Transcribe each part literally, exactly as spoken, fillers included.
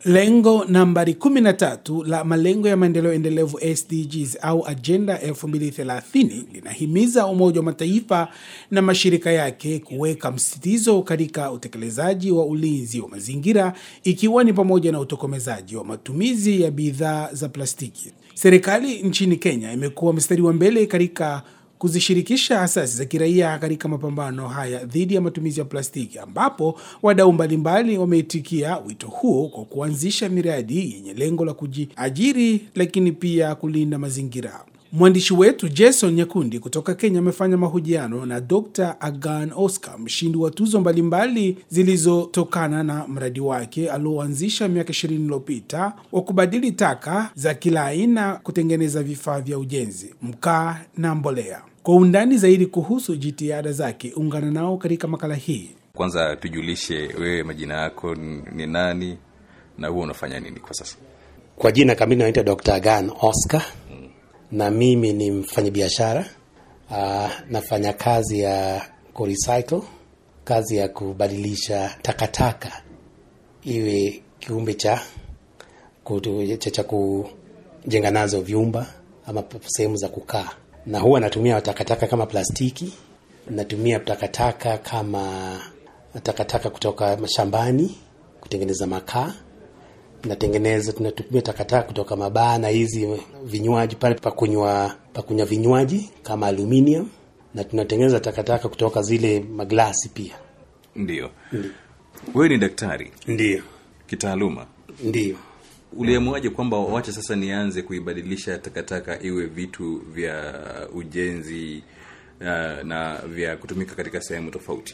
Lengo nambari kumi na tatu la malengo ya maendeleo endelevu S D Gs au Agenda elfu mbili thelathini linahimiza Umoja wa Mataifa na mashirika yake kuweka msisitizo katika utekelezaji wa ulinzi wa mazingira, ikiwa ni pamoja na utokomezaji wa matumizi ya bidhaa za plastiki. Serikali nchini Kenya imekuwa mstari wa mbele katika kuzishirikisha asasi za kiraia katika mapambano haya dhidi ya matumizi ya plastiki, ambapo wadau mbalimbali wameitikia wito huo kwa kuanzisha miradi yenye lengo la kujiajiri lakini pia kulinda mazingira. Mwandishi wetu Jason Nyakundi kutoka Kenya amefanya mahojiano na Doctor Agan Oscar, mshindi wa tuzo mbalimbali zilizotokana na mradi wake alioanzisha miaka ishirini iliyopita wa kubadili taka za kila aina kutengeneza vifaa vya ujenzi, mkaa na mbolea. Kwa undani zaidi kuhusu jitihada zake, ungana nao katika makala hii. Kwanza tujulishe wewe, majina yako ni nani na wewe unafanya nini kwa sasa? Kwa jina kamili naitwa Doctor Agan Oscar. Na mimi ni mfanyabiashara. Uh, nafanya kazi ya ku-recycle, kazi ya kubadilisha takataka iwe kiumbe cha kutu, cha, cha kujenga nazo vyumba ama sehemu za kukaa. Na huwa natumia takataka kama plastiki, natumia takataka kama takataka kutoka mashambani kutengeneza makaa, natengeneza tunatumia takataka kutoka mabana hizi vinywaji pale pa kunywa pa kunywa vinywaji kama aluminium, na tunatengeneza takataka kutoka zile maglasi pia. Ndio. Wewe ni daktari? Ndio. Kitaaluma? Ndio. Uliamuaje kwamba wacha sasa nianze kuibadilisha takataka iwe vitu vya ujenzi uh, na vya kutumika katika sehemu tofauti?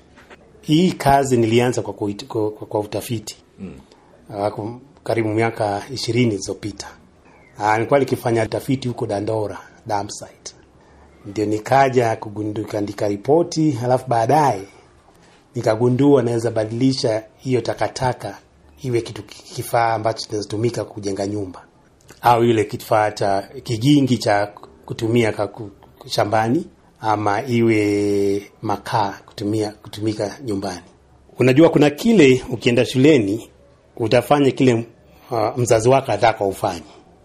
Hii kazi nilianza kwa kwa, kwa, kwa utafiti. Mm. Uh, karibu miaka ishirini zilizopita. Uh, nilikuwa nikifanya utafiti huko Dandora, dump site. Ndio nikaja kugunduka ndika ripoti, halafu baadaye nikagundua naweza badilisha hiyo takataka iwe kitu kifaa ambacho kinatumika kujenga nyumba, au ile kifaa cha kigingi cha kutumia shambani, ama iwe makaa kutumia kutumika nyumbani. Unajua kuna kile ukienda shuleni utafanya kile uh, mzazi wako anataka ufanye.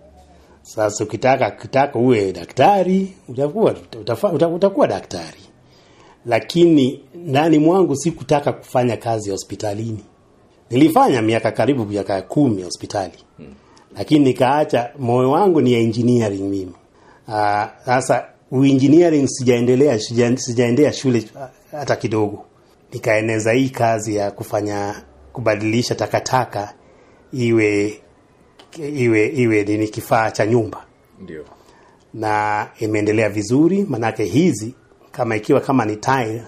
Sasa ukitaka kitaka uwe daktari, utakuwa utakuwa, utakuwa daktari. Lakini ndani mwangu sikutaka kufanya kazi hospitalini. Nilifanya miaka karibu miaka kumi hospitali. Hmm. Lakini nikaacha, moyo wangu ni ya engineering mimi. Ah, uh, sasa engineering sijaendelea sijaendelea shule hata kidogo. Nikaeneza hii kazi ya kufanya kubadilisha takataka iwe iwe iwe ni kifaa cha nyumba. Ndio. Na imeendelea vizuri, manake hizi kama ikiwa kama ni tile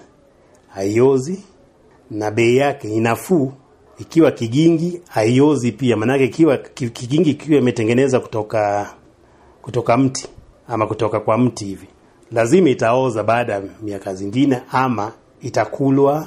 haiozi na bei yake inafuu. Ikiwa kigingi haiozi pia, manake ikiwa kigingi kiwe imetengeneza kutoka kutoka mti ama kutoka kwa mti hivi, lazima itaoza baada ya miaka zingine ama itakulwa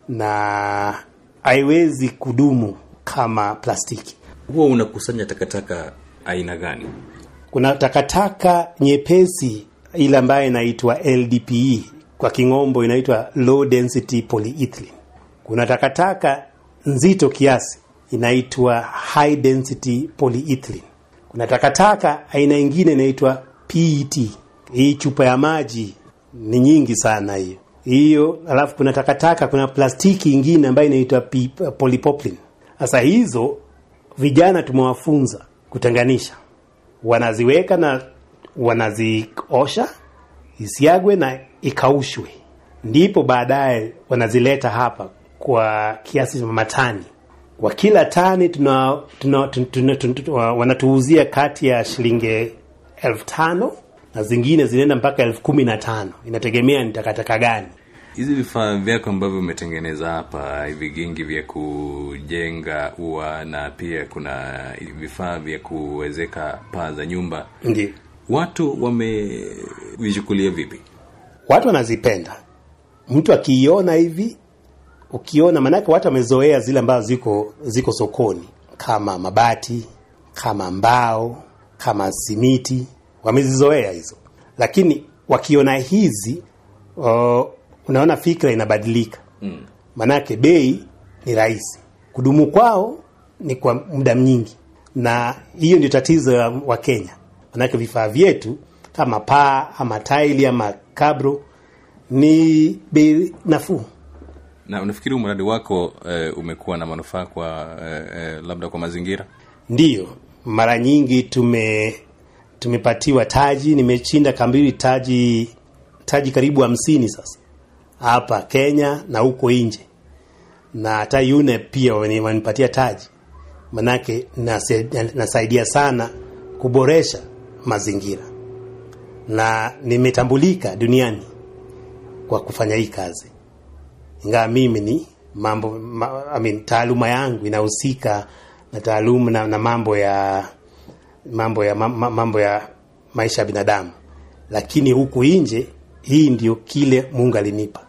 na haiwezi kudumu kama plastiki. Huwa unakusanya takataka aina gani? Kuna takataka nyepesi ile ambayo inaitwa L D P E, kwa kingombo inaitwa low density polyethylene. Kuna takataka nzito kiasi inaitwa high density polyethylene. Kuna takataka aina nyingine inaitwa P E T. Hii chupa ya maji ni nyingi sana hiyo. Hiyo, alafu kuna takataka, kuna plastiki nyingine ambayo inaitwa polypropylene. Sasa hizo vijana tumewafunza kutenganisha. Wanaziweka na wanaziosha, isiagwe na ikaushwe. Ndipo baadaye wanazileta hapa kwa kiasi cha matani. Kwa kila tani tuna, tuna, tuna, tuna, tuna, tuna wanatuuzia kati ya shilingi elfu tano na zingine zinaenda mpaka elfu kumi na tano. Inategemea ni takataka gani. Hizi vifaa vyako ambavyo umetengeneza hapa, vigingi vya kujenga ua na pia kuna vifaa vya kuwezeka paa za nyumba. Ndiyo. Watu wamevichukulia vipi? Watu wanazipenda. Mtu akiiona hivi, ukiona, manake watu wamezoea zile ambazo ziko ziko sokoni kama mabati, kama mbao, kama simiti, wamezizoea hizo. Lakini wakiona hizi, uh, unaona fikra inabadilika. Mm. Manake bei ni rahisi. Kudumu kwao ni kwa muda mwingi, na hiyo ndio tatizo wa Kenya. Manake vifaa vyetu kama paa ama taili ama kabro ni bei nafuu. Na unafikiri mradi wako e, umekuwa na manufaa kwa e, e, labda kwa mazingira? Ndiyo, mara nyingi tume tumepatiwa taji. Nimechinda kambiri taji taji karibu hamsini sasa hapa Kenya na huko nje, na hata yune pia wanipatia taji. Manake nasaidia sana kuboresha mazingira, na nimetambulika duniani kwa kufanya hii kazi. Ingawa mimi ni mambo ma, I mean, taaluma yangu inahusika na taaluma na, na mambo ya mambo ya mambo ya maisha ya binadamu, lakini huku nje hii ndio kile Mungu alinipa.